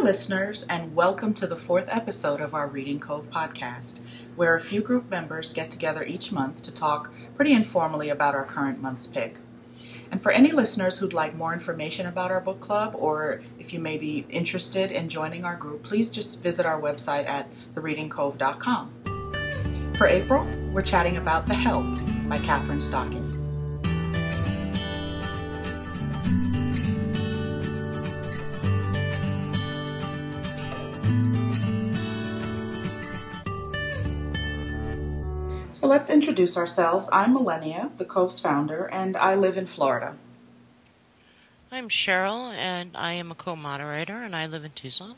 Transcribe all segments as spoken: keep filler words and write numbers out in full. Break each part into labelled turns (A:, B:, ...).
A: listeners, and welcome to the fourth episode of our Reading Cove podcast, where a few group members get together each month to talk pretty informally about our current month's pick. And for any listeners who'd like more information about our book club, or if you may be interested in joining our group, please just visit our website at the reading cove dot com. For April, we're chatting about The Help by Kathryn Stocking. So let's introduce ourselves. I'm Millennia, the Cove's founder, and I live in Florida.
B: I'm Cheryl, and I am a co-moderator, and I live in Tucson.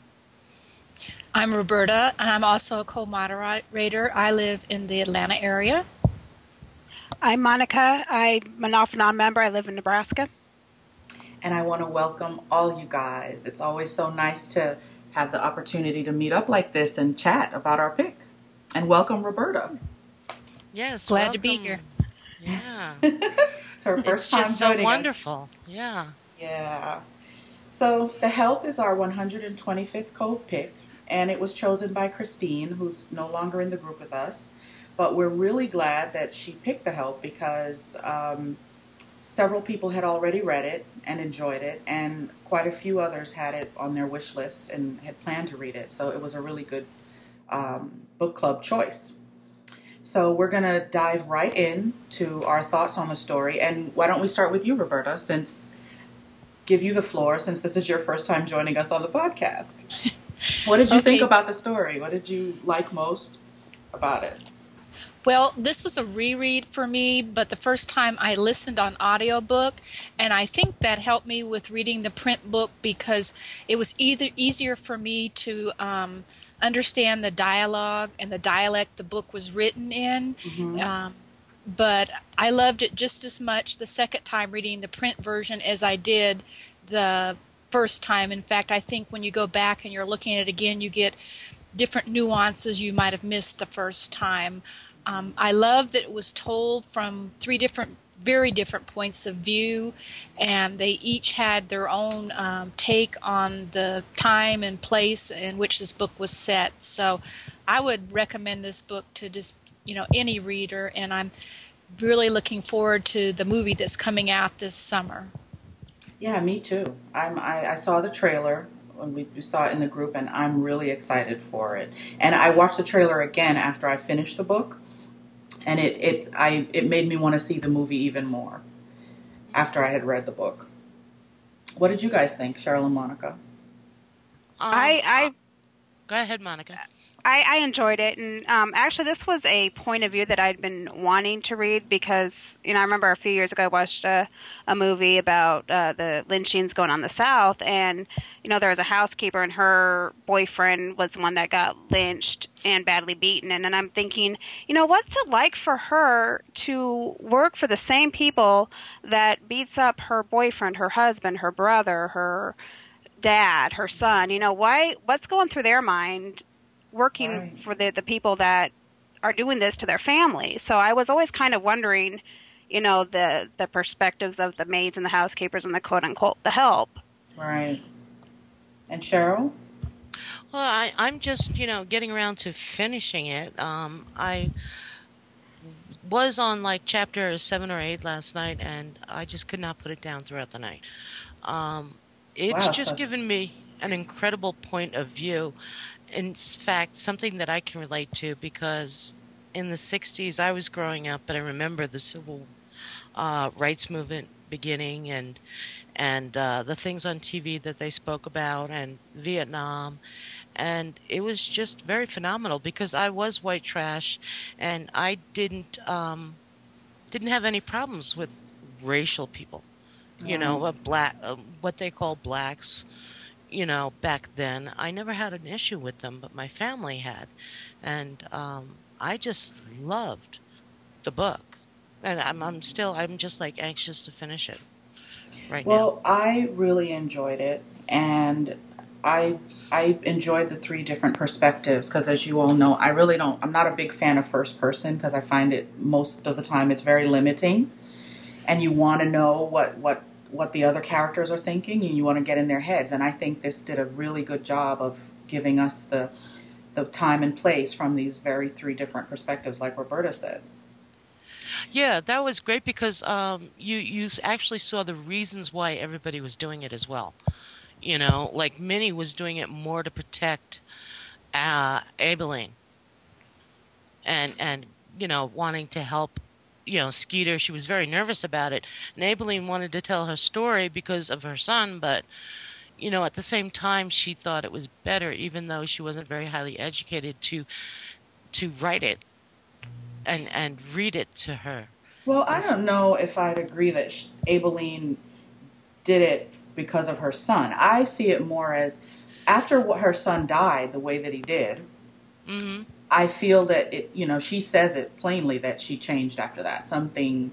C: I'm Roberta, and I'm also a co-moderator. I live in the Atlanta area.
D: I'm Monica. I'm an off-and-on member. I live in Nebraska.
A: And I want to welcome all you guys. It's always so nice to have the opportunity to meet up like this and chat about our pick. And welcome, Roberta.
B: Yes,
C: glad
B: welcome.
C: to be here.
B: Yeah,
A: it's her first
B: it's
A: time
B: just so
A: joining
B: wonderful.
A: us.
B: Yeah,
A: yeah. So The Help is our one hundred twenty-fifth Cove pick, and it was chosen by Christine, who's no longer in the group with us. But we're really glad that she picked The Help because um, several people had already read it and enjoyed it, and quite a few others had it on their wish list and had planned to read it. So it was a really good um, book club choice. So we're going to dive right in to our thoughts on the story. And why don't we start with you, Roberta, since give you the floor, since this is your first time joining us on the podcast. What did you okay. think about the story? What did you like most about it?
C: Well, this was a reread for me, but the first time I listened on audiobook, and I think that helped me with reading the print book because it was either easier for me to um, understand the dialogue and the dialect the book was written in. Mm-hmm. Um, but I loved it just as much the second time reading the print version as I did the first time. In fact, I think when you go back and you're looking at it again, you get different nuances you might have missed the first time. Um, I love that it was told from three different, very different points of view, and they each had their own um, take on the time and place in which this book was set. So I would recommend this book to just, you know, any reader, and I'm really looking forward to the movie that's coming out this summer.
A: Yeah, me too. I'm, I, I saw the trailer when we, we saw it in the group, and I'm really excited for it. And I watched the trailer again after I finished the book. And it, it I it made me want to see the movie even more after I had read the book. What did you guys think, Cheryl and Monica? Um,
D: I, I
B: go ahead, Monica.
D: I, I enjoyed it, and um, actually, this was a point of view that I'd been wanting to read because, you know, I remember a few years ago I watched a, a movie about uh, the lynchings going on in the South, and you know, there was a housekeeper, and her boyfriend was the one that got lynched and badly beaten, and, and I'm thinking, you know, what's it like for her to work for the same people that beats up her boyfriend, her husband, her brother, her dad, her son? You know, why? What's going through their mind? Working right. for the, the people that are doing this to their families. So I was always kind of wondering, you know, the, the perspectives of the maids and the housekeepers and the quote-unquote the help.
A: Right. And Cheryl?
B: Well, I, I'm just, you know, getting around to finishing it. Um, I was on, like, chapter seven or eight last night, and I just could not put it down throughout the night. Um, it's
A: wow,
B: just
A: so-
B: given me an incredible point of view. In fact, something that I can relate to because in the sixties I was growing up, and I remember the civil uh, rights movement beginning and and uh, the things on T V that they spoke about and Vietnam. And it was just very phenomenal because I was white trash and I didn't um, didn't have any problems with racial people, you mm. know, uh, black, uh, what they call blacks. You know, back then, I never had an issue with them, but my family had. And um, I just loved the book. And I'm, I'm still, I'm just like anxious to finish it right
A: well,
B: now.
A: Well, I really enjoyed it. And I I enjoyed the three different perspectives because, as you all know, I really don't, I'm not a big fan of first person because I find it most of the time it's very limiting. And you want to know what, what what the other characters are thinking, and you want to get in their heads. And I think this did a really good job of giving us the the time and place from these very three different perspectives, like Roberta said.
B: Yeah, that was great because um, you you actually saw the reasons why everybody was doing it as well. You know, like Minnie was doing it more to protect uh, Aibileen, and and you know wanting to help. You know, Skeeter. She was very nervous about it, and Aibileen wanted to tell her story because of her son, but you know, at the same time, she thought it was better, even though she wasn't very highly educated, to to write it and and read it to her.
A: Well, I
B: And s-
A: don't know if I'd agree that sh- Aibileen did it because of her son. I see it more as after what her son died the way that he did.
B: mhm.
A: I feel that it, you know, she says it plainly that she changed after that. Something,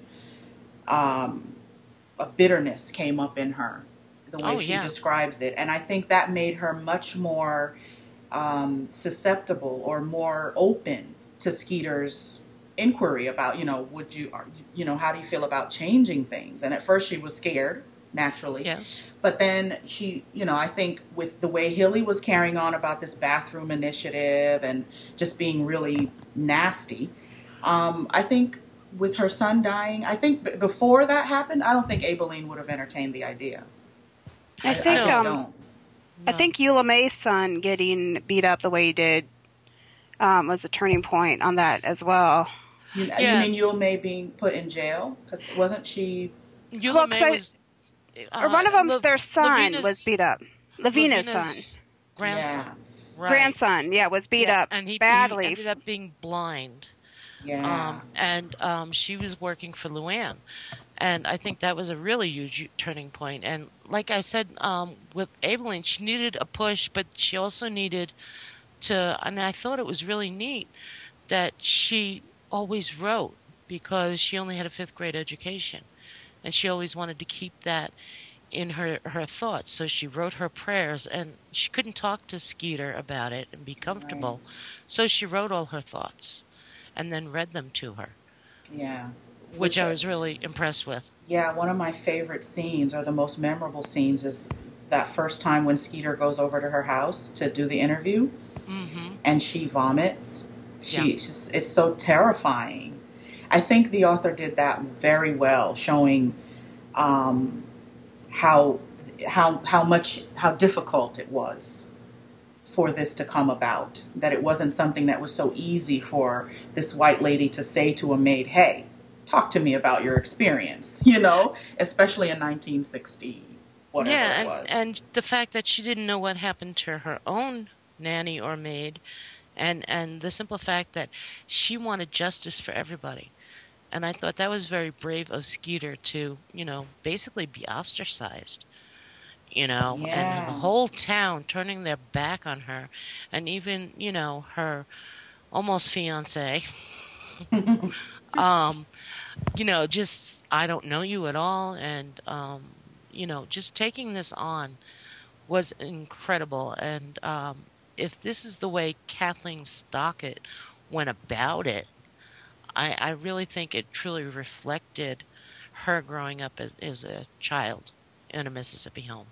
A: um, a bitterness came up in her, the way
B: Oh
A: she
B: yeah,
A: describes it. And I think that made her much more um, susceptible or more open to Skeeter's inquiry about, you know, would you, are, you know, how do you feel about changing things? And at first she was scared, naturally.
B: yes,
A: But then she, you know, I think with the way Hilly was carrying on about this bathroom initiative and just being really nasty, um, I think with her son dying, I think b- before that happened, I don't think Aibileen would have entertained the idea.
D: I
A: I, I
D: think
B: no,
A: just
D: um
A: don't.
D: I
B: no,
D: think Eula May's son getting beat up the way he did um, was a turning point on that as well.
A: You, you
B: yeah.
A: mean Yul May being put in jail? Because wasn't she?
B: Eula
D: Well, because
B: May
D: I
B: was
D: or
B: uh,
D: one of them's
B: La-
D: their son was
B: Lavina's
D: beat up. Lavina's son,
B: Lavina's
A: Yeah,
B: grandson, right?
D: grandson, yeah, was beat
B: Yeah,
D: up
B: and he he
D: badly.
B: ended up being blind.
A: yeah,
B: Um, and um, she was working for Luann. And I think that was a really huge turning point. And like I said, um, with Aibileen, she needed a push, but she also needed to, and I thought it was really neat that she always wrote because she only had a fifth grade education. And she always wanted to keep that in her, her thoughts. So she wrote her prayers, and she couldn't talk to Skeeter about it and be
A: right,
B: comfortable. So she wrote all her thoughts and then read them to her,
A: yeah.
B: which
A: Which,
B: I
A: uh,
B: was really impressed with.
A: yeah, one of my favorite scenes or the most memorable scenes is that first time when Skeeter goes over to her house to do the interview
B: Mm-hmm.
A: and she vomits.
B: Yeah.
A: She, it's, just, it's so terrifying. I think the author did that very well, showing um, how how how much how difficult it was for this to come about. That it wasn't something that was so easy for this white lady to say to a maid, "Hey, talk to me about your experience." You know, especially in nineteen sixty, whatever
B: Yeah,
A: it
B: and
A: was.
B: and the fact that she didn't know what happened to her own nanny or maid, and and the simple fact that she wanted justice for everybody. And I thought that was very brave of Skeeter to, you know, basically be ostracized, you know, and the
A: Yeah.
B: whole town turning their back on her, and even, you know, her almost fiance, um, you know, just I don't know you at all, and um, you know, just taking this on was incredible. And um, if this is the way Kathleen Stockett went about it, I, I really think it truly reflected her growing up as, as a child in a Mississippi home.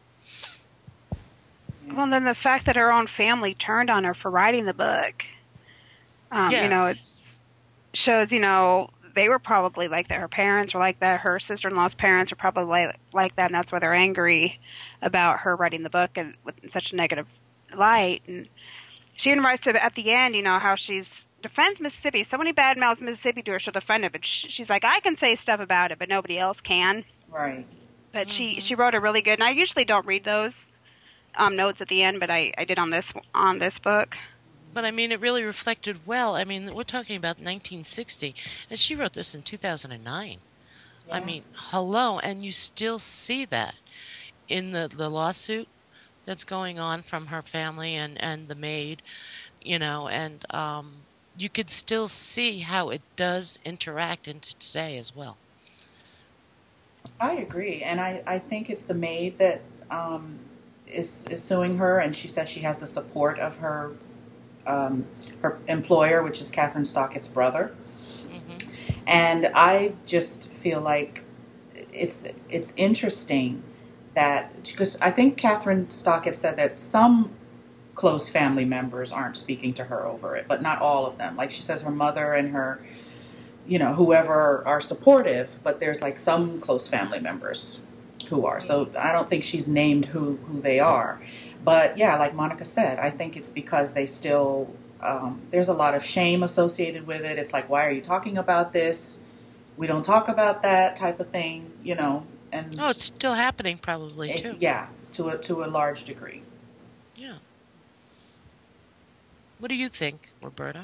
D: Well, then the fact that her own family turned on her for writing the book, um, you know,
B: Yes.
D: it's shows, you know, they were probably like that. Her parents were like that. Her sister-in-law's parents were probably like, like that, and that's why they're angry about her writing the book and with such a negative light. And she even writes at the end, you know, how she's defends Mississippi. So many bad mouths Mississippi to her, she'll defend it. But sh- she's like, I can say stuff about it, but nobody else can.
A: Right.
D: But she
B: Hmm.
D: she wrote a really good. And I usually don't read those um, notes at the end, but I, I did on this on this book.
B: But I mean, it really reflected well. I mean, we're talking about nineteen sixty, and she wrote this in two thousand nine. I
A: Yeah.
B: mean, hello, and you still see that in the, the lawsuit that's going on from her family and, and the maid, you know, and um, you could still see how it does interact into today as well.
A: I agree, and I, I think it's the maid that um, is is suing her, and she says she has the support of her um, her employer, which is Catherine Stockett's brother.
B: Hmm.
A: And I just feel like it's it's interesting that, because I think Catherine Stock had said that some close family members aren't speaking to her over it, but not all of them. Like she says, her mother and her, you know, whoever are supportive, but there's like some close family members who are. So I don't think she's named who, who they are. But yeah, like Monica said, I think it's because they still, um, there's a lot of shame associated with it. It's like, why are you talking about this? We don't talk about that type of thing, you know. And
B: oh, it's still happening probably,
A: it,
B: too.
A: yeah, to a, to a large degree.
B: Yeah. What do you think, Roberta?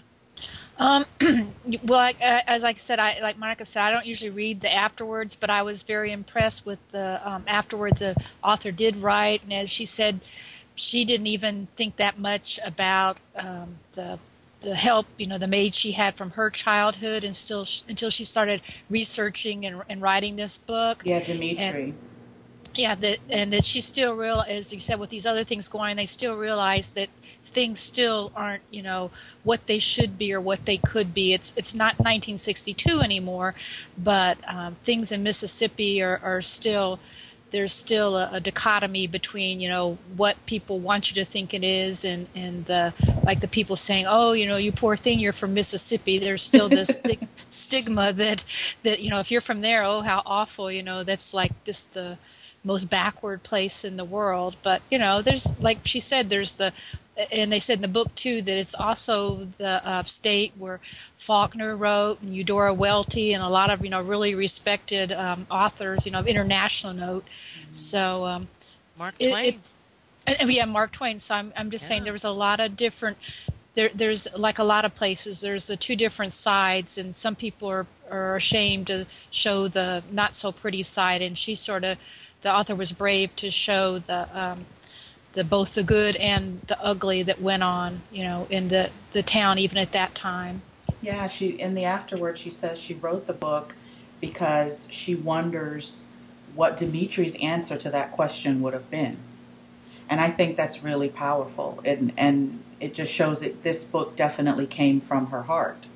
C: Um, well, I, as I said, I like Monica said, I don't usually read the afterwards, but I was very impressed with the um, afterwards the author did write, and as she said, she didn't even think that much about um, the the help, you know, the maid she had from her childhood, and still until she started researching and, and writing this book.
A: Yeah, Dimitri.
C: And, Yeah, that and that she still real as you said with these other things going, they still realize that things still aren't, you know, what they should be or what they could be. It's it's not nineteen sixty-two anymore, but um, things in Mississippi are, are still there's still a, a dichotomy between, you know, what people want you to think it is and and the like the people saying, oh, you know, you poor thing, you're from Mississippi. There's still this stig- stigma that that you know, if you're from there, oh, how awful, you know, that's like just the most backward place in the world. But you know, there's, like she said, there's the, and they said in the book too that it's also the uh, state where Faulkner wrote and Eudora Welty and a lot of, you know, really respected um, authors, you know, of international note. Mm-hmm. So um,
B: Mark Twain.
C: It, it's and, yeah, Mark Twain. So I'm I'm just yeah. saying there was a lot of different. There, there's like a lot of places. There's the two different sides, and some people are are ashamed to show the not so pretty side, and she sort of. The author was brave to show the um, the both the good and the ugly that went on, you know, in the, the town even at that time.
A: Yeah, she in the afterward she says she wrote the book because she wonders what Dimitri's answer to that question would have been, and I think that's really powerful, and and it just shows that this book definitely came from her heart.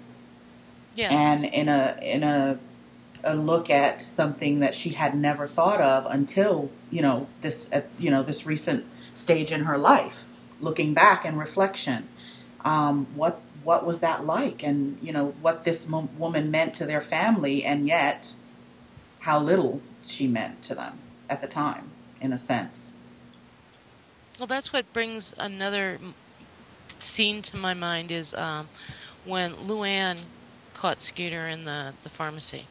B: Yes,
A: and in a in a. a look at something that she had never thought of until, you know, this, uh, you know, this recent stage in her life, looking back in reflection. Um, what, what was that like? And, you know, what this mo- woman meant to their family, and yet how little she meant to them at the time, in a sense.
B: Well, that's what brings another scene to my mind is um, when Luann caught Scooter in the, the pharmacy.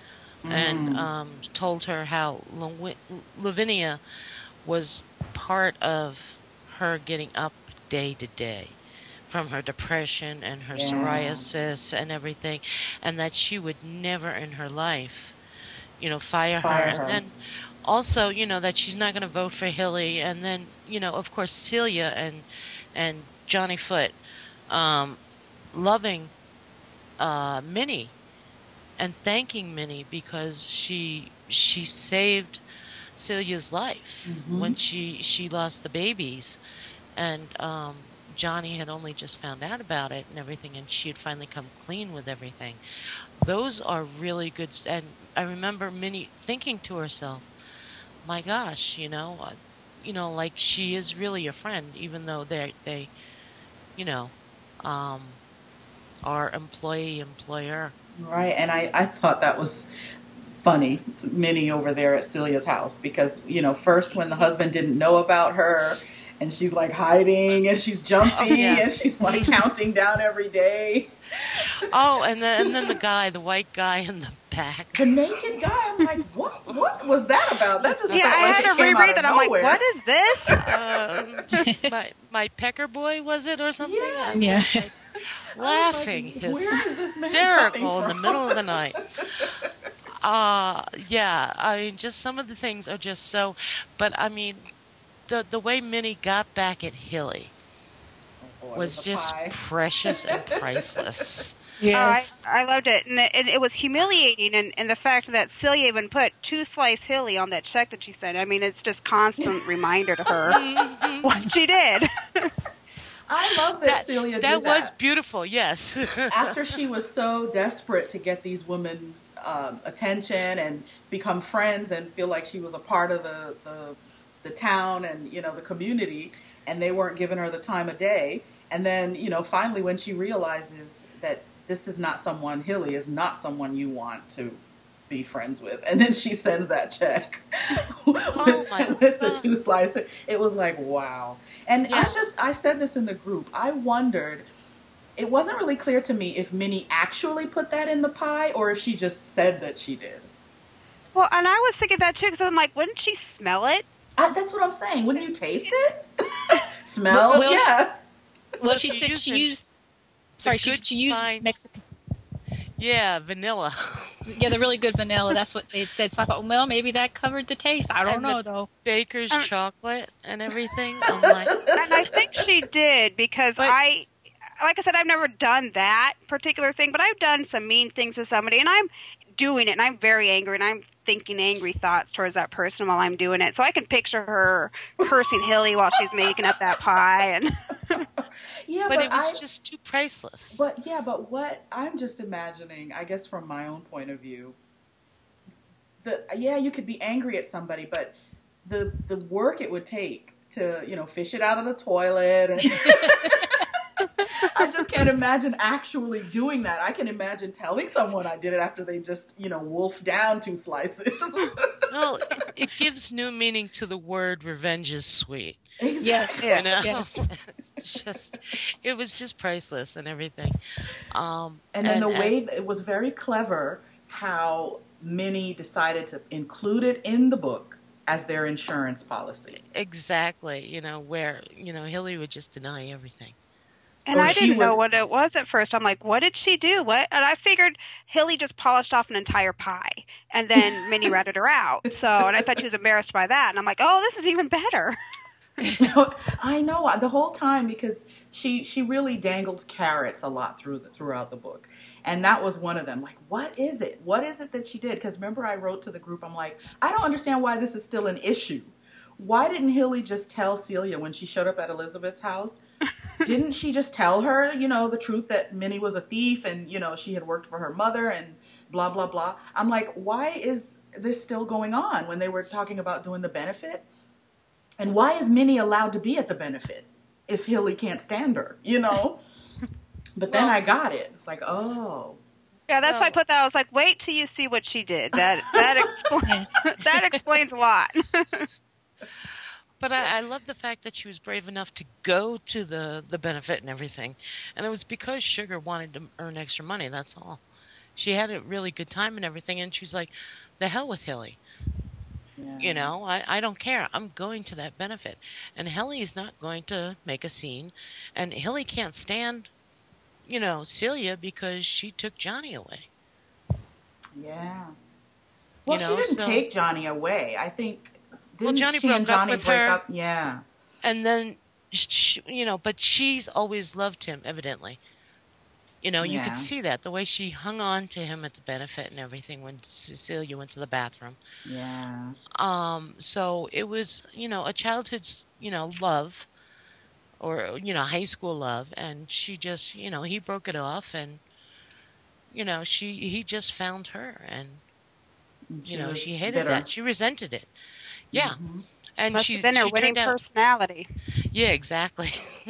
B: And um, told her how Law- Lavinia was part of her getting up day to day from her depression and her yeah. psoriasis and everything, and that she would never in her life, you know, fire,
A: fire
B: her.
A: her.
B: And then also, you know, that she's not going to vote for Hilly. And then, you know, of course, Celia and and Johnny Foot um, loving uh, Minnie. And thanking Minnie because she she saved Celia's life mm-hmm. when she, she lost the babies, and um, Johnny had only just found out about it and everything, and she had finally come clean with everything. Those are really good, and I remember Minnie thinking to herself, "My gosh, you know, uh, you know, like she is really a friend, even though they they, you know, um, are employee employer."
A: Right, and I, I thought that was funny, Minnie over there at Celia's house, because, you know, first when the husband didn't know about her, and she's like hiding, and she's jumping, oh, yeah. and she's like counting down every day.
B: Oh, and then and then the guy, the white guy in the back.
A: The naked guy, I'm like, what What was that about? That just
D: yeah,
A: felt
D: I
A: like
D: had
A: it
D: to
A: came
D: reread
A: out
D: that.
A: of
D: I'm like,
A: nowhere.
D: what is this?
B: Um, my, my pecker boy, was it, or something?
A: Yeah.
B: I
C: yeah.
B: was like, laughing
A: like,
B: hysterical in the middle of the night. Uh, yeah, I mean, just some of the things are just so, but I mean, the the way Minnie got back at Hilly
A: oh,
B: was just
A: pie.
B: precious and priceless.
C: Yes.
D: Oh, I, I loved it. And it, it, it was humiliating, and, and the fact that Celia even put two slice Hilly on that check that she sent. I mean, it's just constant reminder to her what she did.
A: I love that,
B: That
A: Celia
B: that
A: did
B: was
A: that.
B: beautiful. Yes.
A: After she was so desperate to get these women's um, attention and become friends and feel like she was a part of the, the the town and, you know, the community, and they weren't giving her the time of day. And then, you know, finally when she realizes that this is not someone, Hilly is not someone you want to be friends with, and then she sends that check with,
B: Oh my
A: with the
B: God.
A: two slices. It was like, wow. And I
B: Yeah.
A: just, I said this in the group. I wondered, it wasn't really clear to me if Minnie actually put that in the pie or if she just said that she did.
D: Well, and I was thinking that too because I'm like, wouldn't she smell it?
A: I, that's what I'm saying. Wouldn't you taste it? Smell?
C: Well, well,
A: Yeah.
C: Well, she
B: She
C: said she
B: used
C: used. Sorry, she
B: good
C: she used
B: fine-
C: Mexican.
B: Yeah, vanilla.
C: Yeah, the really good vanilla. That's what they had said. So I thought, well, maybe that covered the taste. I don't
B: And
C: know
B: the
C: though.
B: Baker's
D: Um,
B: chocolate and everything. I'm like,
D: And I think she did because
B: But-
D: I, like I said, I've never done that particular thing, but I've done some mean things to somebody, and I'm doing it, and I'm very angry, and I'm thinking angry thoughts towards that person while I'm doing it. So I can picture her cursing Hilly while she's making up that pie, and
A: Yeah,
B: but
A: but,
B: it was
A: I,
B: just too priceless.
A: but yeah, but what I'm just imagining, I guess from my own point of view, the yeah, you could be angry at somebody, but the the work it would take to, you know, fish it out of the toilet and I just can't imagine actually doing that. I can imagine telling someone I did it after they just, you know, wolfed down two slices.
B: Well, it, it gives new meaning to the word "revenge is sweet."
A: Exactly.
C: Yes.
D: Yeah.
B: You know,
C: Yes.
B: It's just it was just priceless and everything. Um,
A: And then the
B: and-
A: way it was very clever how Minnie decided to include it in the book as their insurance policy.
B: exactly, you know, where you know Hilly would just deny everything.
D: and
A: Or
D: I
A: she
D: didn't know
A: would-
D: what it was at first. I'm like, what did she do? What? And I figured Hilly just polished off an entire pie, and then Minnie ratted her out. So, and I thought she was embarrassed by that, and I'm like, oh, this is even better.
A: I know the whole time because she she really dangled carrots a lot through the, throughout the book, and that was one of them. Like, what is it? What is it that she did? Because remember, I wrote to the group. I'm like, I don't understand why this is still an issue. Why didn't Hilly just tell Celia when she showed up at Elizabeth's house? Didn't she just tell her, you know, the truth that Minnie was a thief and, you know, she had worked for her mother and blah, blah, blah. I'm like, why is this still going on when they were talking about doing the benefit? And why is Minnie allowed to be at the benefit if Hilly can't stand her, you know? But then
B: Well-
A: I got it. It's like, oh.
D: Yeah, that's why I
B: Well-
D: put that. I was like, wait till you see what she did. That that explains that explains a lot.
B: But I, I love the fact that she was brave enough to go to the, the benefit and everything. And it was because Sugar wanted to earn extra money, that's all. She had a really good time and everything, and she's like, the hell with Hilly.
A: Yeah.
B: You know, I, I don't care. I'm going to that benefit. And Hilly's not going to make a scene. And Hilly can't stand, you know, Celia because she took Johnny away.
A: Yeah. Well,
B: You
A: she
B: know,
A: didn't
B: so-
A: take Johnny away. I think, didn't
B: Johnny
A: she
B: broke
A: and
B: up
A: Johnny
B: with
A: break
B: her.
A: up? Yeah.
B: And then, sh you know, but she's always loved him, evidently. You know, you
A: Yeah.
B: could see that, the way she hung on to him at the benefit and everything when Cecilia went to the bathroom.
A: Yeah.
B: Um, so it was, you know, a childhood's, you know, love or, you know, high school love. And she just, you know, he broke it off and, you know, she, he just found her and,
A: And
B: you know,
A: was
B: she hated
A: bitter.
B: that. She resented it. Yeah.
A: Mhm.
B: And
D: Must
B: she,
D: have been her
B: she
D: winning
B: turned out,
D: personality.
B: yeah, exactly.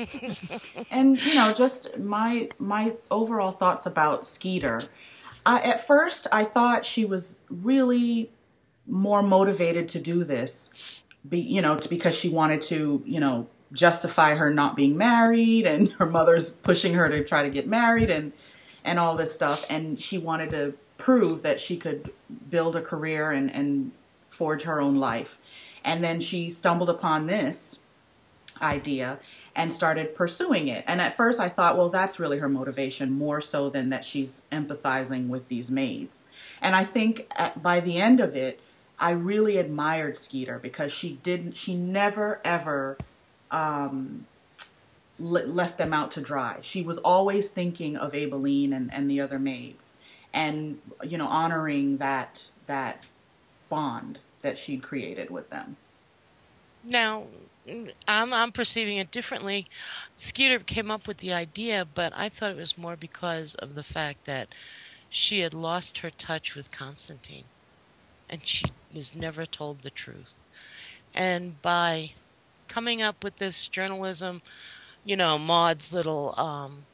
A: And you know, just my my overall thoughts about Skeeter. I, at first, I thought she was really more motivated to do this, be you know, to, because she wanted to, you know, justify her not being married, and her mother's pushing her to try to get married, and and all this stuff, and she wanted to prove that she could build a career and and forge her own life. And then she stumbled upon this idea and started pursuing it. And at first I thought, well, that's really her motivation, more so than that she's empathizing with these maids. And I think at, by the end of it, I really admired Skeeter because she didn't, she never ever um, le- left them out to dry. She was always thinking of Abeline and, and the other maids and, you know, honoring that, that bond that she'd created with them.
B: Now, I'm I'm perceiving it differently. Skeeter came up with the idea, but I thought it was more because of the fact that she had lost her touch with Constantine, and she was never told the truth. And by coming up with this journalism, you know, Maud's little um,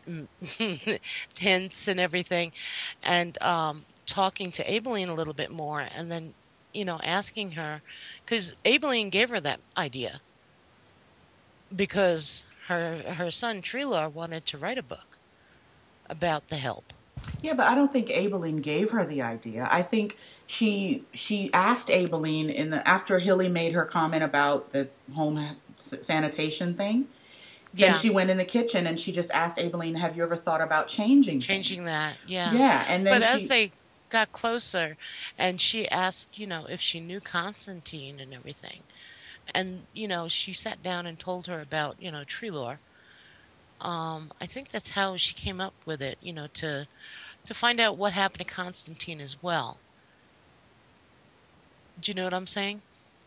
B: hints and everything, and um, talking to Aibileen a little bit more, and then, you know, asking her, because Aibileen gave her that idea, because her her son Treelor wanted to write a book about the help.
A: Yeah, but I don't think Aibileen gave her the idea. I think she she asked Aibileen in the after Hilly made her comment about the home sanitation thing. Then
B: Yeah,
A: she went in the kitchen and she just asked Aibileen, "Have you ever thought about changing
B: changing
A: things?"
B: that. Yeah,
A: Yeah, and then
B: but as
A: she
B: they got closer, and she asked, you know, if she knew Constantine and everything, and you know, she sat down and told her about, you know, Treelor. Um, I think that's how she came up with it, you know, to to find out what happened to Constantine as well. Do you know what I'm saying?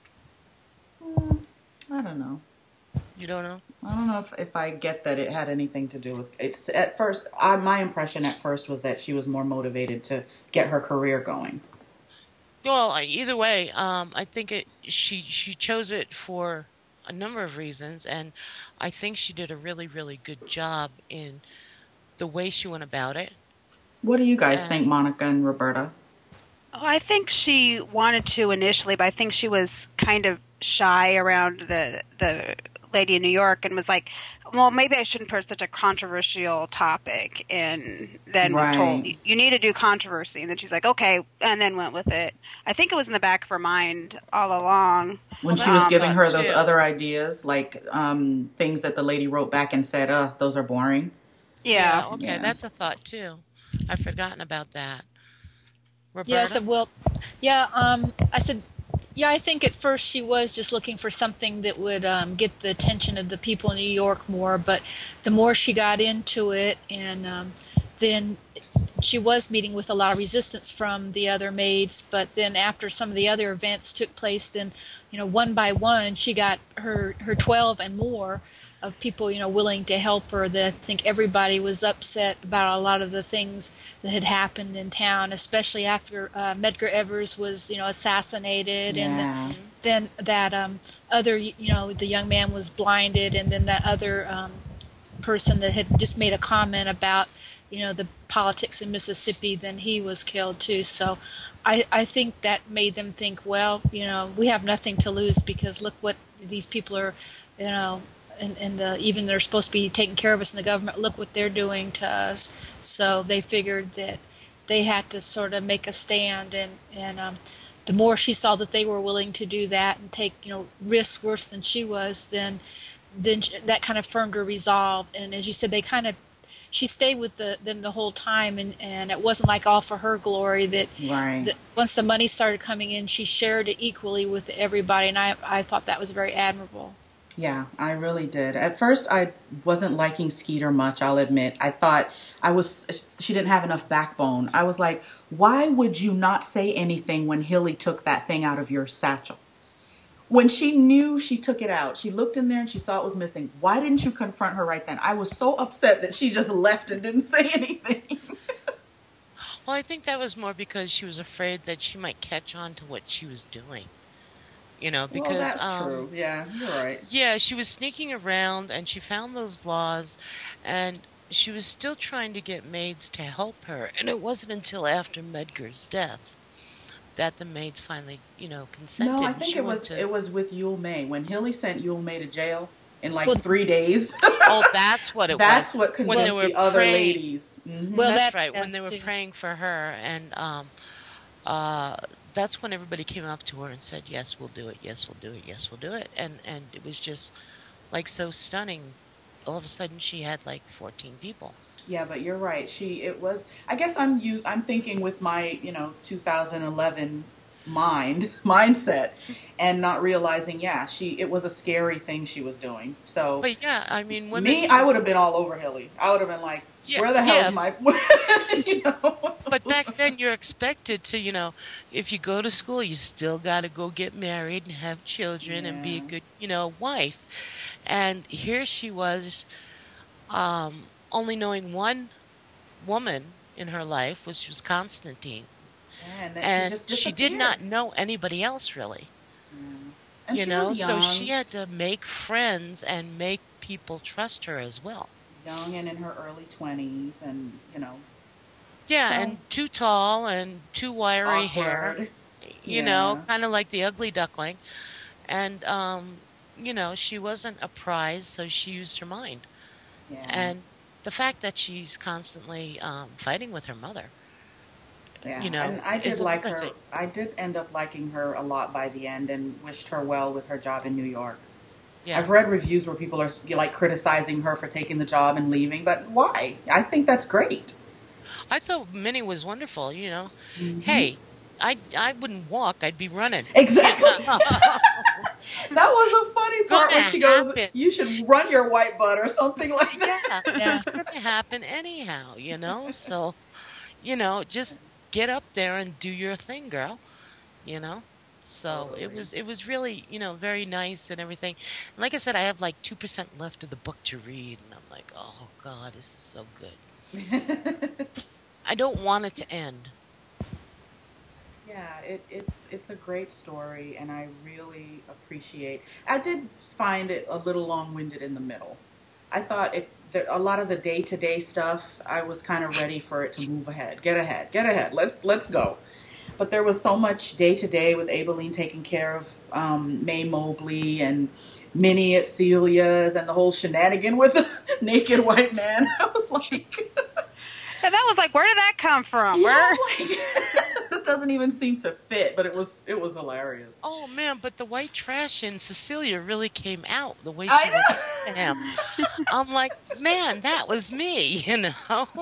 A: Mm, I don't know.
B: You don't know?
A: I don't know if, if I get that it had anything to do with it's at first. I, my impression at first was that she was more motivated to get her career going.
B: Well, I- either way, um, I think it. She she chose it for a number of reasons, and I think she did a really really good job in the way she went about it.
A: What do you guys think,
B: And
A: Monica and Roberta?
D: Oh, I think she wanted to initially, but I think she was kind of shy around the the lady in New York and was like, "Well, maybe I shouldn't put such a controversial topic." And then was told,
A: Right.
D: "You need to do controversy." And then she's like, "Okay," and then went with it. I think it was in the back of her mind all along.
B: well,
A: When she
B: that's
A: was
B: a
D: Um,
A: giving
B: thought
A: her those
B: too.
A: other ideas, like um, things that the lady wrote back and said, "Uh, those are boring."
D: yeah.
B: Yeah, okay,
A: Yeah.
B: that's a thought too. I've forgotten about that.
C: Yeah, I
B: Roberta?
C: said, well, yeah, um, I said, yeah, I think at first she was just looking for something that would um, get the attention of the people in New York more, but the more she got into it, and um, then she was meeting with a lot of resistance from the other maids, but then after some of the other events took place, then, you know, one by one, she got her, her twelve and more of people, you know, willing to help her. That I think everybody was upset about a lot of the things that had happened in town, especially after uh, Medgar Evers was, you know, assassinated, and the,
A: Yeah.
C: then that um, other, you know, the young man was blinded, and then that other um, person that had just made a comment about, you know, the politics in Mississippi, then he was killed too. So I, I think that made them think, well, you know, we have nothing to lose because look what these people are, you know, and, and the, even they're supposed to be taking care of us in the government, look what they're doing to us. So they figured that they had to sort of make a stand, and, and um, the more she saw that they were willing to do that and take, you know, risks worse than she was, then then that kind of firmed her resolve. And as you said, they kind of she stayed with the, them the whole time, and, and it wasn't like all for her glory. That,
A: Right.
C: that once the money started coming in, she shared it equally with everybody, and I I thought that was very admirable.
A: Yeah, I really did. At first, I wasn't liking Skeeter much, I'll admit. I thought I was, she didn't have enough backbone. I was like, why would you not say anything when Hilly took that thing out of your satchel? When she knew she took it out, she looked in there and she saw it was missing. Why didn't you confront her right then? I was so upset that she just left and didn't say anything.
B: Well, I think that was more because she was afraid that she might catch on to what she was doing. You know,
A: Well,
B: because
A: that's
B: um
A: true. Yeah, you're right.
B: yeah, she was sneaking around and she found those laws, and she was still trying to get maids to help her. And it wasn't until after Medgar's death that the maids finally, you know,
A: No, I
B: consented, and
A: think
B: she
A: it
B: went
A: was
B: to.
A: it was with Yule May when Hilly sent Yule May to jail in like
C: Well,
A: three days.
B: Oh, that's what it was.
A: That's what
B: When they
A: convinced
B: were
A: the other
B: praying.
A: ladies. Hmm.
C: well,
B: That's
C: that
B: right.
C: that
B: When they were
C: too.
B: praying for her, and um, uh, that's when everybody came up to her and said, "Yes, we'll do it. Yes, we'll do it. Yes, we'll do it." And and it was just like so stunning. All of a sudden, she had like fourteen people.
A: Yeah, but you're right. She it was. I guess I'm used. I'm thinking with my you know two thousand eleven mind mindset, and not realizing, yeah, she it was a scary thing she was doing. So,
B: But yeah, I mean, women.
A: me, I would have been all over Hilly. I would have been like,
B: Yeah,
A: where the hell
B: yeah.
A: is my, you know?
B: But back then, you're expected to, you know, if you go to school, you still got to go get married and have children and be a
A: Yeah.
B: good, you know, wife. And here she was, um, only knowing one woman in her life, which was Constantine.
A: Yeah, and then she
B: And
A: just
B: she did
A: disappeared.
B: not know anybody else really,
A: Yeah. And
B: you
A: she
B: know,
A: was
B: so
A: young,
B: she had to make friends and make people trust her as well.
A: young and in her early twenties, and you know,
B: Yeah,
A: so
B: and too tall and too wiry hair,
A: awkward.
B: you know,
A: Yeah,
B: kind of like the ugly duckling. And, um, you know, she wasn't a prize, so she used her mind.
A: yeah,
B: And the fact that she's constantly um, fighting with her mother, you
A: yeah.
B: know,
A: And I did
B: is
A: like
B: another
A: her.
B: thing.
A: I did end up liking her a lot by the end, and wished her well with her job in New York.
B: Yeah.
A: I've read reviews where people are like criticizing her for taking the job and leaving, but why? I think that's great.
B: I thought Minnie was wonderful, you know.
A: Hmm.
B: Hey, I, I wouldn't walk, I'd be running.
A: Exactly.
B: It's
A: That was a funny part when
B: gonna
A: she goes,
B: happen.
A: "You should run your white butt" or something like that.
B: Yeah,
C: Yeah.
B: it's going to happen anyhow, you know. So, you know, just get up there and do your thing, girl. You know. So it
A: Totally.
B: was it was really, you know, very nice and everything. And like I said, I have like two percent left of the book to read, and I'm like, oh God, this is so good. I don't want it to end.
A: Yeah, it, it's it's a great story, and I really appreciate. I did find it a little long-winded in the middle. I thought it that a lot of the day-to-day stuff. I was kind of ready for it to move ahead, get ahead, get ahead. Let's let's go. But there was so much day-to-day with Aibileen taking care of um, May Mobley and Minnie at Celia's, and the whole shenanigan with the naked white man. I was like,
D: And that was like, where did that come from?
A: yeah,
D: Where?
A: I'm like, this doesn't even seem to fit, but it was it was hilarious.
B: Oh man, but the white trash in Cecilia really came out the way she
A: I
B: was
A: know.
B: to him. I'm like, man, that was me, you know.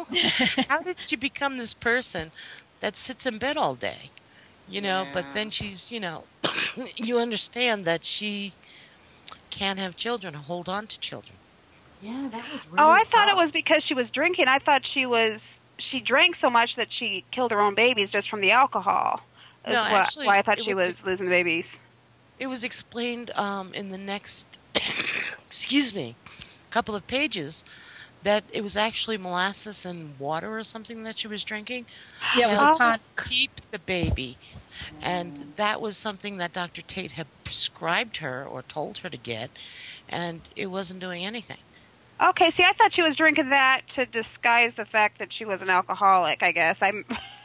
B: How did she become this person that sits in bed all day? You know, but
A: Yeah.
B: then she's, you know, you understand that she can't have children or hold on to children.
A: Yeah, that was really
D: Oh, I thought it
A: tough.
D: was because she was drinking. I thought she was she drank so much that she killed her own babies just from the alcohol. Is
B: No,
D: what,
B: actually,
D: why I thought
B: it
D: she
B: was
D: was losing
B: ex-
D: the babies.
B: it was explained um, in the next, excuse me, couple of pages that it was actually molasses and water or something that she was drinking.
C: Yeah, it was
B: And
C: a
D: Oh,
C: tonic.
B: keep the baby. And that was something that Doctor Tate had prescribed her or told her to get, and it wasn't doing anything.
D: okay. See, I thought she was drinking that to disguise the fact that she was an alcoholic. I guess I'm.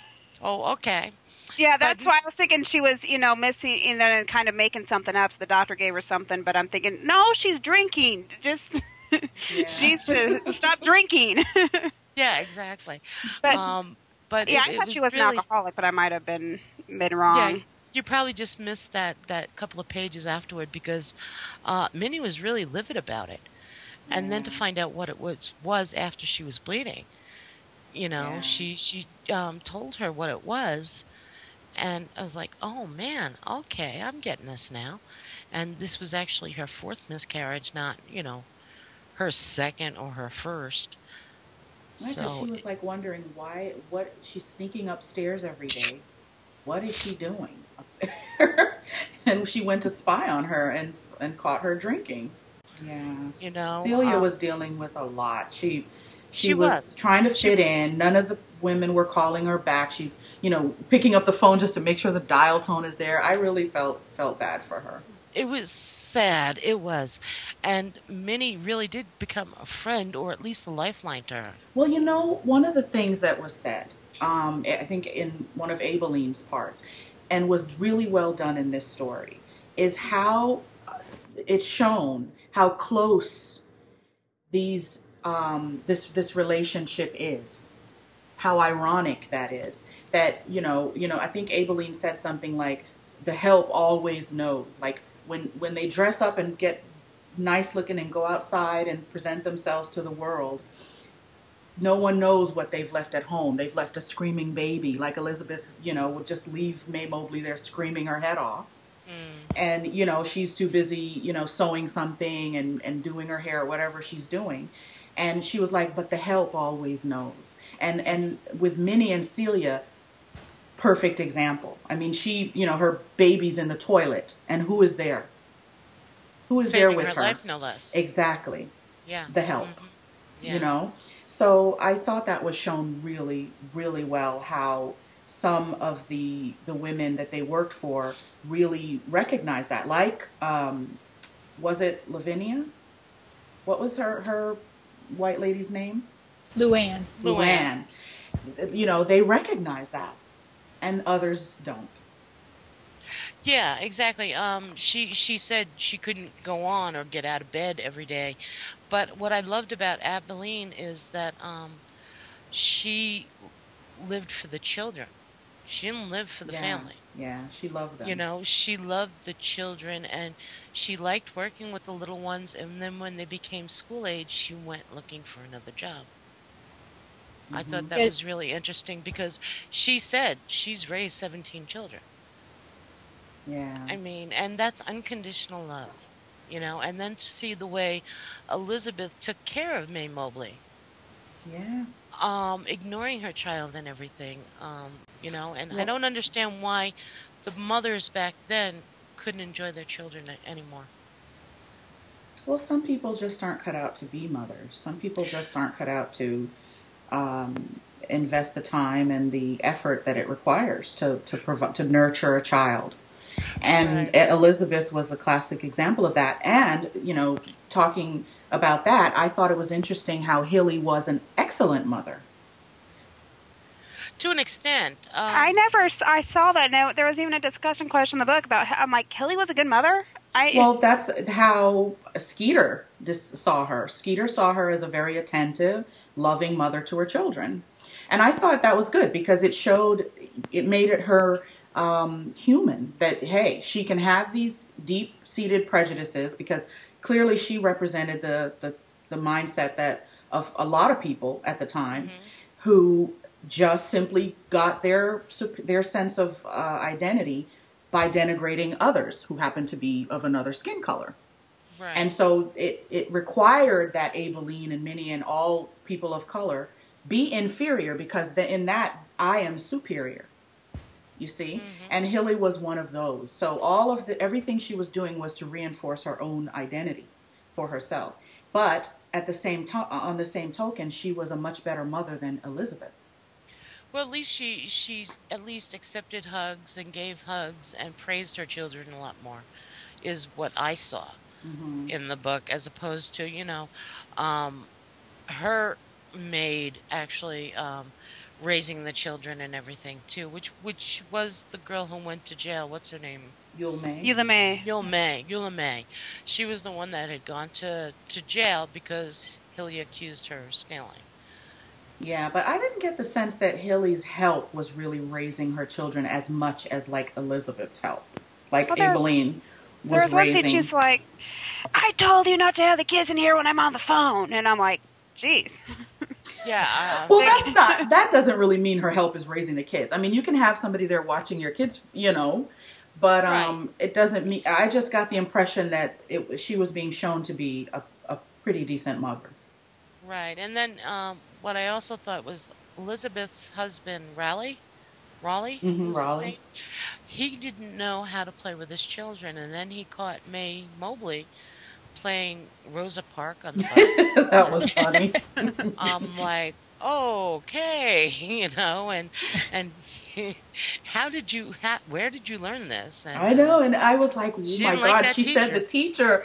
B: Oh, okay.
D: Yeah,
B: But
D: that's why I was thinking she was, you know, missing and then kind of making something up. So the doctor gave her something, but I'm thinking, no, she's drinking. Just
A: Yeah.
D: she needs to, to stop drinking.
B: yeah, exactly.
D: But
B: Um, but
D: yeah,
B: it,
D: I
B: it
D: thought
B: was
D: she was
B: really,
D: an alcoholic, but I might have been been
B: yeah,
D: wrong.
B: you probably just missed that, that couple of pages afterward because uh, Minnie was really livid about it. And then to
A: Yeah.
B: find out what it was was after she was bleeding, you know,
A: Yeah.
B: she she um, told her what it was, and I was like, oh man, okay, I'm getting this now. And this was actually her fourth miscarriage, not, you know, her second or her first.
A: Right, because
B: So
A: she was like wondering why, what she's sneaking upstairs every day. What is she doing up there? And she went to spy on her and and caught her drinking. Yeah,
B: you know,
A: Celia
B: um,
A: was dealing with a lot. She she
B: she
A: was
B: was,
A: trying to
B: she
A: fit
B: was,
A: in. None of the women were calling her back. She, you know, picking up the phone just to make sure the dial tone is there. I really felt felt bad for her.
B: it was sad, it was, and Minnie really did become a friend or at least a lifeline to her.
A: Well, you know, one of the things that was said, um, I think in one of Abileen's parts, and was really well done in this story, is how uh, it's shown how close these um, this this relationship is. How ironic that is. That you know, you know, I think Aibileen said something like, "The help always knows." Like when when they dress up and get nice looking and go outside and present themselves to the world, no one knows what they've left at home. They've left a screaming baby, like Elizabeth, you know, would just leave May Mobley there screaming her head off.
B: Mm.
A: And, you know, she's too busy, you know, sewing something and, and doing her hair, whatever she's doing. And she was like, but the help always knows. And, and with Minnie and Celia, perfect example. I mean, she, you know, her baby's in the toilet, and who is there? Who is
B: Saving
A: there with
B: her,
A: her?
B: life, no less.
A: Exactly.
B: Yeah.
A: The help.
B: Mm-hmm. Yeah.
A: You know? So I thought that was shown really, really well, how some of the the women that they worked for really recognized that. Like, um, was it Lavinia? What was her, her white lady's name?
C: Luann.
A: Luann. You know, they recognize that, and others don't.
B: Yeah, exactly. Um, she she said she couldn't go on or get out of bed every day, but what I loved about Abilene is that um, she lived for the children. She didn't live for the
A: Yeah.
B: family.
A: Yeah, she loved them.
B: You know, she loved the children, and she liked working with the little ones. And then when they became school age, she went looking for another job. I thought that
C: It-
B: was really interesting because she said she's raised seventeen children.
A: Yeah.
B: I mean, and that's unconditional love, you know. And then to see the way Elizabeth took care of May Mobley,
A: Yeah.
B: um, ignoring her child and everything, um, you know. And I
A: Well-
B: don't understand why the mothers back then couldn't enjoy their children a- anymore.
A: Well, some people just aren't cut out to be mothers. Some people just aren't cut out to um, invest the time and the effort that it requires to to provide to nurture a child. And
B: Right.
A: Elizabeth was the classic example of that. And you know, talking about that, I thought it was interesting how Hilly was an excellent mother.
B: To an extent, um,
D: I never. s- I saw that note. There was even a discussion question in the book about. How, I'm like, Kelly was a good mother. I
A: Well, that's how Skeeter just saw her. Skeeter saw her as a very attentive, loving mother to her children. And I thought that was good because it showed, it made it her um, human, that, hey, she can have these deep-seated prejudices because clearly she represented the, the, the mindset that of a lot of people at the time who just simply got their their sense of uh, identity by denigrating others who happen to be of another skin color.
B: right.
A: And so it, it required that Aveline and Minnie and all people of color be inferior because the, in that I am superior, you see?
B: Mm-hmm.
A: And Hilly was one of those. So all of the, everything she was doing was to reinforce her own identity for herself. But at the same to- on the same token, she was a much better mother than Elizabeth.
B: Well, at least she she's at least accepted hugs and gave hugs and praised her children a lot more, is what I saw
A: Mm-hmm.
B: in the book, as opposed to, you know, um, her maid actually um, raising the children and everything too, which which was the girl who went to jail. What's her name?
A: Yule May.
D: you the May.
B: Eula May. Eula May. She was the one that had gone to, to jail because Hilly accused her of stealing.
A: Yeah, but I didn't get the sense that Hilly's help was really raising her children as much as like Elizabeth's help. Like
D: Well, there's-
A: Aveline
D: There
A: was
D: was one scene
A: raising.
D: she's like, "I told you not to have the kids in here when I'm on the phone," and I'm like, "Geez."
B: Yeah. Uh,
A: Well, that's not. That doesn't really mean her help is raising the kids. I mean, you can have somebody there watching your kids, you know, but um, it doesn't mean. I just got the impression that it she was being shown to be a, a pretty decent mother.
B: right. And then um, what I also thought was Elizabeth's husband, Raleigh, Raleigh,
A: Mhm,
B: was his
A: Raleigh.
B: name? He didn't know how to play with his children, and then he caught May Mobley playing Rosa Parks on the bus.
A: That was funny.
B: I'm like, okay, you know, and and how did you, how, where did you learn this? And,
A: I know, and I was like, oh
B: She
A: my
B: didn't like
A: God,
B: that
A: she said the teacher.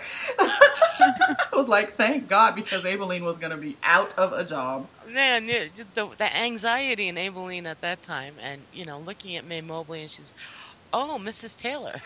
A: I was like, thank God, because Aveline was going to be out of a job.
B: Man, yeah, the the anxiety in Aveline at that time, and you know, looking at May Mobley, and she's, oh, Missus Taylor.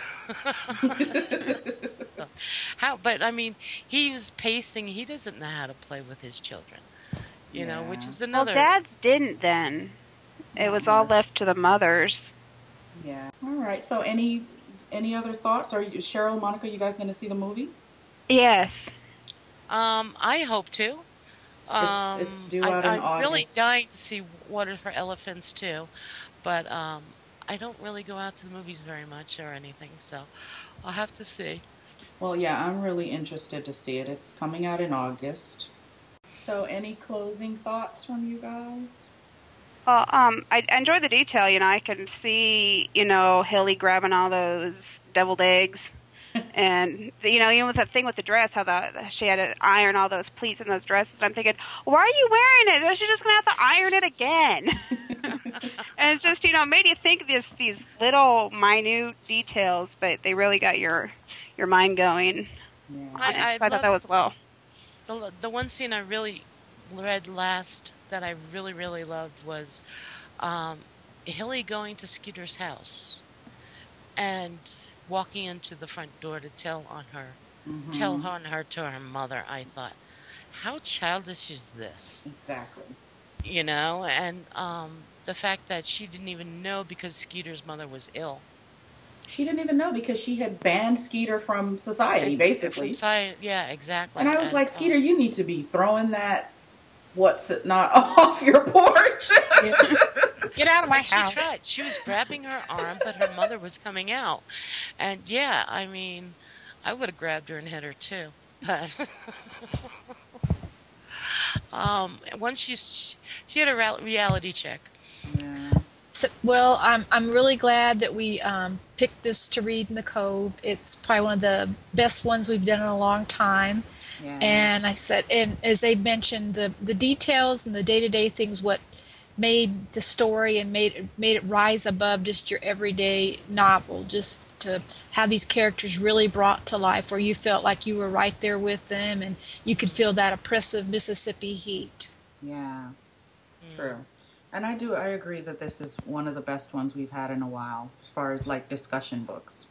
B: How? But I mean, he was pacing. He doesn't know how to play with his children. You know, which
A: Yeah.
B: is
D: Well,
B: another.
D: dads didn't then. It was all left to the mothers.
A: Yeah. All right. So, any any other thoughts? Are you, Cheryl, Monica, you guys going to see the movie?
D: Yes.
B: Um, I hope to.
A: It's it's
B: Um,
A: due
B: I,
A: out in
B: I'm really
A: August.
B: dying to see Water for Elephants too, but um, I don't really go out to the movies very much or anything, so I'll have to see.
A: Well, yeah, I'm really interested to see it. It's coming out in August. So, any closing thoughts from you guys?
D: Well, um, I I enjoy the detail. You know, I can see, you know, Hilly grabbing all those deviled eggs, and you know, even with the thing with the dress, how the she had to iron all those pleats in those dresses. I'm thinking, why are you wearing it? Is she just gonna have to iron it again? And it just, you know, made you think this these little minute details, but they really got your your mind going
A: Yeah.
D: on it.
B: I, I
D: So I thought
B: love
D: that was well.
B: the the one scene I really read last that I really really loved was um, Hilly going to Skeeter's house and walking into the front door to tell on her, tell
A: Mm-hmm.
B: on her to her mother. I thought, how childish is this?
A: Exactly.
B: You know, and um, the fact that she didn't even know because Skeeter's mother was ill.
A: She didn't even know because she had banned Skeeter from society,
B: Ex- from
A: basically.
B: science, yeah,
A: And
B: exactly.
A: I was
B: And
A: like,
B: um,
A: Skeeter, you need to be throwing that what's it not off your porch.
C: Yes. Get out of my
B: and she
C: house.
B: tried. She was grabbing her arm, but her mother was coming out. And yeah, I mean, I would have grabbed her and hit her too. But um, once she she had a rea- reality check.
A: Yeah.
C: So, well, I'm I'm really glad that we um, picked this to read in the Cove. It's probably one of the best ones we've done in a long time.
A: Yeah.
C: And I said, and as they mentioned, the the details and the day to day things, what made the story and made made it rise above just your everyday novel. Just to have these characters really brought to life, where you felt like you were right there with them, and you could feel that oppressive Mississippi heat.
A: Yeah.
B: Mm.
A: True. And I do I agree that this is one of the best ones we've had in a while as far as like discussion books.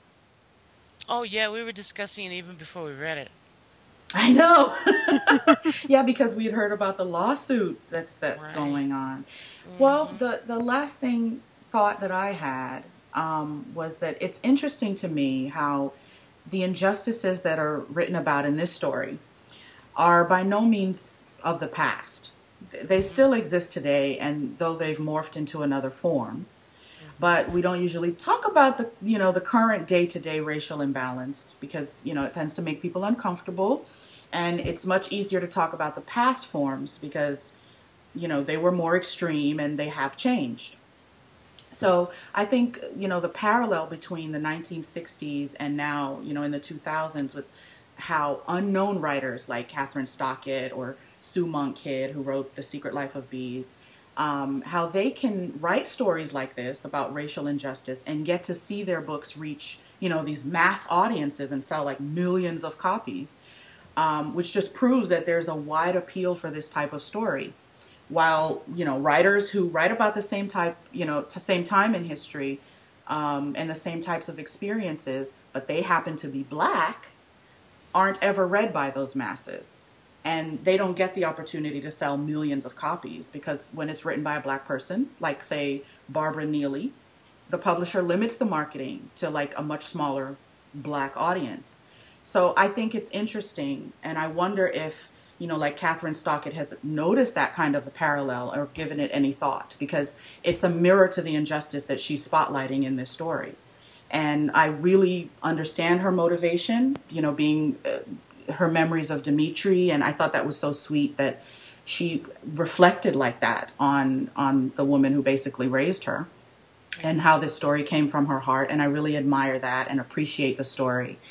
B: Oh yeah, we were discussing it even before we read it.
A: I know. Yeah, because we had heard about the lawsuit that's that's
B: Right.
A: going on. Well,
B: Hmm.
A: the the last thing thought that I had um, was that it's interesting to me how the injustices that are written about in this story are by no means of the past. They
B: Hmm.
A: still exist today, and though they've morphed into another form,
B: Hmm.
A: but we don't usually talk about the you know the current day-to-day racial imbalance because you know it tends to make people uncomfortable, and it's much easier to talk about the past forms because you know they were more extreme and they have changed. So I think you know the parallel between the nineteen sixties and now, you know, in the two thousands, with how unknown writers like Catherine Stockett or Sue Monk Kidd, who wrote The Secret Life of Bees, um, how they can write stories like this about racial injustice and get to see their books reach you know these mass audiences and sell like millions of copies, um, which just proves that there's a wide appeal for this type of story. While you know writers who write about the same type, you know, to same time in history, um, and the same types of experiences, but they happen to be black, aren't ever read by those masses, and they don't get the opportunity to sell millions of copies because when it's written by a black person, like say Barbara Neely, the publisher limits the marketing to like a much smaller black audience. So I think it's interesting, and I wonder if you know, like Catherine Stockett has noticed that kind of a parallel or given it any thought, because it's a mirror to the injustice that she's spotlighting in this story. And I really understand her motivation, you know, being uh, her memories of Dimitri, and I thought that was so sweet that she reflected like that on on the woman who basically raised her, and how this story came from her heart. And I really admire that and appreciate the story.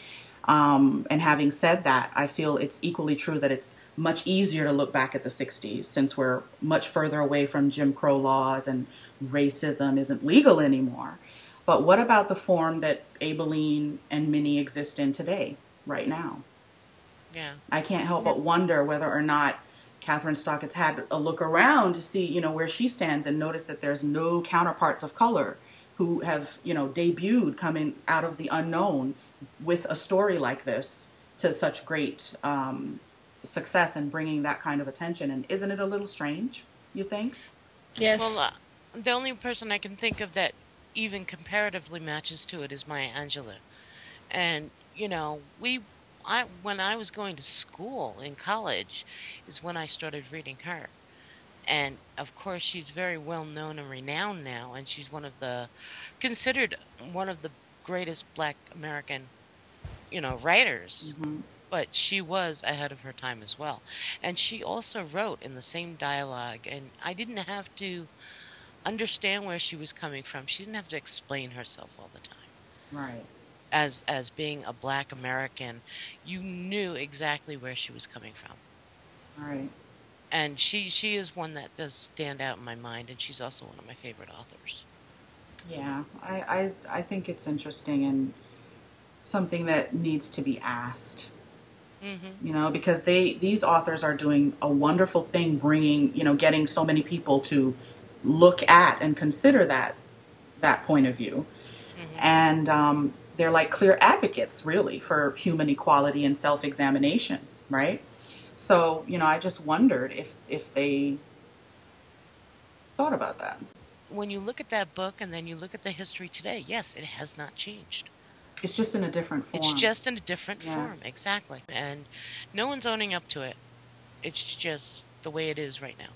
A: Um, and having said that, I feel it's equally true that it's much easier to look back at the sixties since we're much further away from Jim Crow laws and racism isn't legal anymore. But what about the form that Abilene and Minnie exist in today, right now?
B: Yeah.
A: I can't help
C: Yeah.
A: but wonder whether or not Catherine Stockett's had a look around to see, you know, where she stands and notice that there's no counterparts of color who have, you know, debuted coming out of the unknown with a story like this to such great um, success and bringing that kind of attention. And isn't it a little strange, you think?
B: Well,
C: Yes.
B: uh, the only person I can think of that even comparatively matches to it is Maya Angelou. And, you know, we, I when I was going to school in college is when I started reading her. And of course, she's very well known and renowned now, and she's one of the considered one of the greatest Black American, you know, writers.
A: Hmm.
B: But she was ahead of her time as well. And she also wrote in the same dialogue, and I didn't have to understand where she was coming from. She didn't have to explain herself all the time.
A: Right.
B: As as being a Black American, you knew exactly where she was coming from.
A: Right.
B: And she she is one that does stand out in my mind, and she's also one of my favorite authors.
A: Yeah, I, I, I think it's interesting and something that needs to be asked.
B: Hmm.
A: You know, because they these authors are doing a wonderful thing, bringing you know, getting so many people to look at and consider that that point of view,
B: Hmm.
A: and um, they're like clear advocates, really, for human equality and self-examination, right? So, you know, I just wondered if if they thought about that.
B: When you look at that book and then you look at the history today, yes, it has not changed.
A: It's just in a different
B: It's
A: form.
B: just in a different
A: Yeah.
B: form, exactly. And no one's owning up to it. It's just the way it is right now.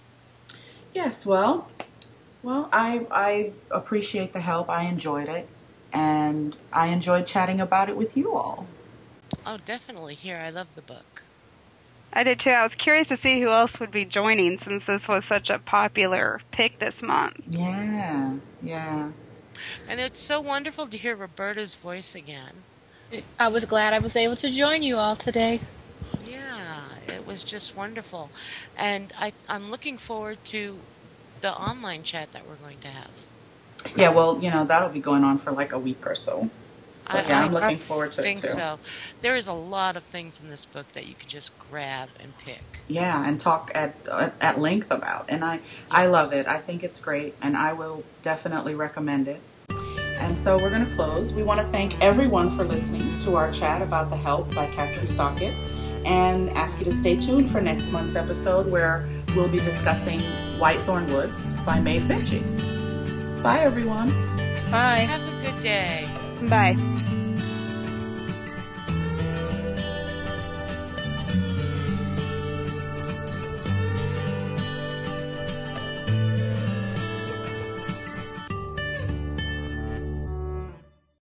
A: Yes, well, well, I I appreciate the help. I enjoyed it, and I enjoyed chatting about it with you all.
B: Oh, definitely. Here, I love the book.
D: I did too. I was curious to see who else would be joining since this was such a popular pick this month.
A: Yeah, yeah.
B: And it's so wonderful to hear Roberta's voice again.
C: I was glad I was able to join you all today.
B: Yeah, it was just wonderful. And I, I'm looking forward to the online chat that we're going to have.
A: Yeah, well, you know, that'll be going on for like a week or so. So,
B: I,
A: yeah,
B: I
A: I'm looking forward to it
B: think
A: too.
B: so. There is a lot of things in this book that you can just grab and pick.
A: Yeah, and talk at at length about. And I, I
B: Yes.
A: love it. I think it's great, and I will definitely recommend it. And so we're going to close. We want to thank everyone for listening to our chat about The Help by Catherine Stockett, and ask you to stay tuned for next month's episode where we'll be discussing Whitethorn Woods by Maeve Binchy. Bye, everyone.
C: Bye.
B: Have a good day.
D: Bye.